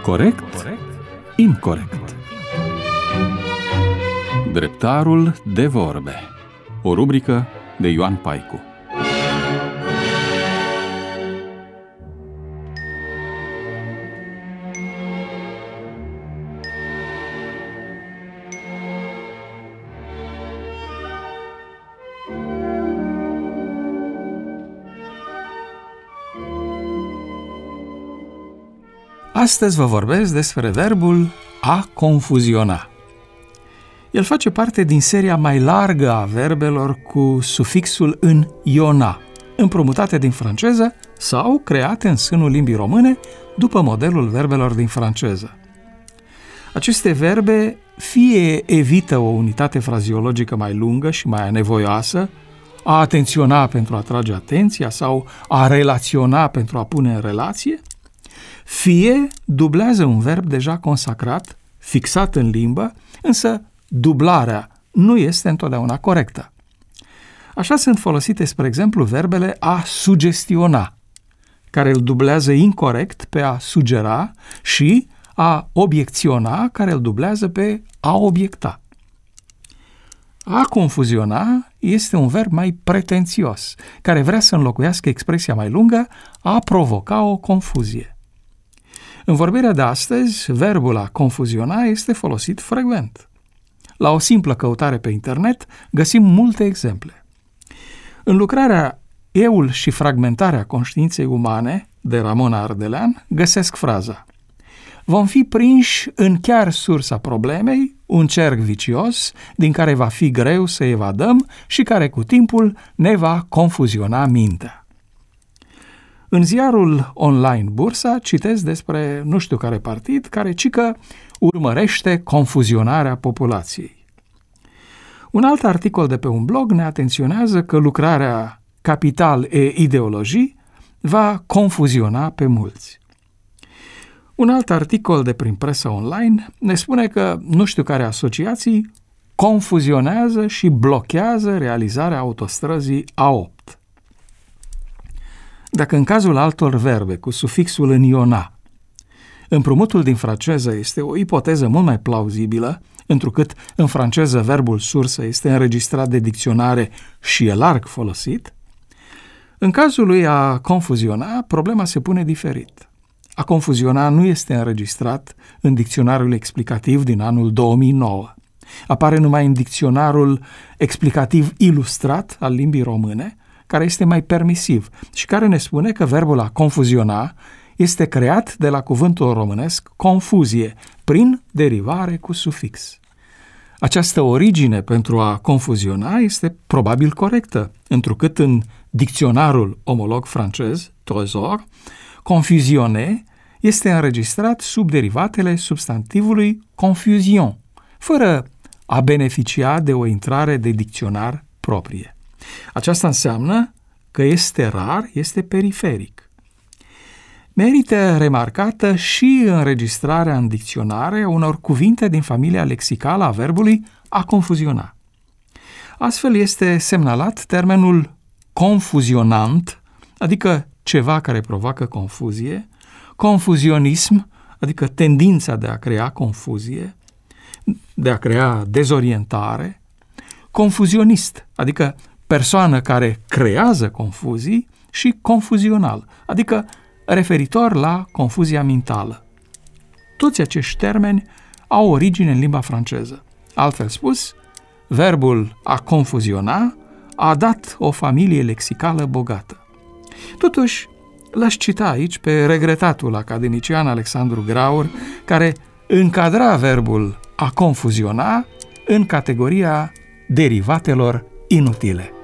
Corect, incorect. Dreptarul de vorbe. O rubrică de Ioan Paicu. Astăzi vă vorbesc despre verbul a confuziona. El face parte din seria mai largă a verbelor cu sufixul în iona, împrumutate din franceză sau create în sânul limbii române după modelul verbelor din franceză. Aceste verbe fie evită o unitate fraziologică mai lungă și mai anevoioasă, a atenționa pentru a atrage atenția sau a relaționa pentru a pune în relație, fie dublează un verb deja consacrat, fixat în limbă, însă dublarea nu este întotdeauna corectă. Așa sunt folosite, spre exemplu, verbele a sugestiona, care îl dublează incorect pe a sugera, și a obiecționa, care îl dublează pe a obiecta. A confuziona este un verb mai pretențios, care vrea să înlocuiască expresia mai lungă a provoca o confuzie. În vorbirea de astăzi, verbul a confuziona este folosit frecvent. La o simplă căutare pe internet găsim multe exemple. În lucrarea Eul și fragmentarea conștiinței umane de Ramona Ardelean găsesc fraza: vom fi prinși în chiar sursa problemei, un cerc vicios din care va fi greu să evadăm și care cu timpul ne va confuziona mintea. În ziarul online Bursa citesc despre nu știu care partid care cică urmărește confuzionarea populației. Un alt articol de pe un blog ne atenționează că lucrarea Capital e ideologii va confuziona pe mulți. Un alt articol de prin presa online ne spune că nu știu care asociații confuzionează și blochează realizarea autostrăzii A8. Dacă în cazul altor verbe cu sufixul în iona, împrumutul din franceză este o ipoteză mult mai plauzibilă, întrucât în franceză verbul sursă este înregistrat de dicționare și e larg folosit, în cazul lui a confuziona, problema se pune diferit. A confuziona nu este înregistrat în dicționarul explicativ din anul 2009. Apare numai în dicționarul explicativ ilustrat al limbii române, care este mai permisiv și care ne spune că verbul a confuziona este creat de la cuvântul românesc confuzie, prin derivare cu sufix. Această origine pentru a confuziona este probabil corectă, întrucât în dicționarul omolog francez, Trésor, confusionner este înregistrat sub derivatele substantivului confusion, fără a beneficia de o intrare de dicționar proprie. Aceasta înseamnă că este rar, este periferic. Merită remarcată și înregistrarea în dicționare unor cuvinte din familia lexicală a verbului a confuziona. Astfel este semnalat termenul confuzionant, adică ceva care provoacă confuzie, confuzionism, adică tendința de a crea confuzie, de a crea dezorientare, confuzionist, adică persoană care creează confuzii, și confuzional, adică referitor la confuzia mentală. Toți acești termeni au origine în limba franceză. Altfel spus, verbul a confuziona a dat o familie lexicală bogată. Totuși, l-aș cita aici pe regretatul academician Alexandru Graur, care încadra verbul a confuziona în categoria derivatelor inutile.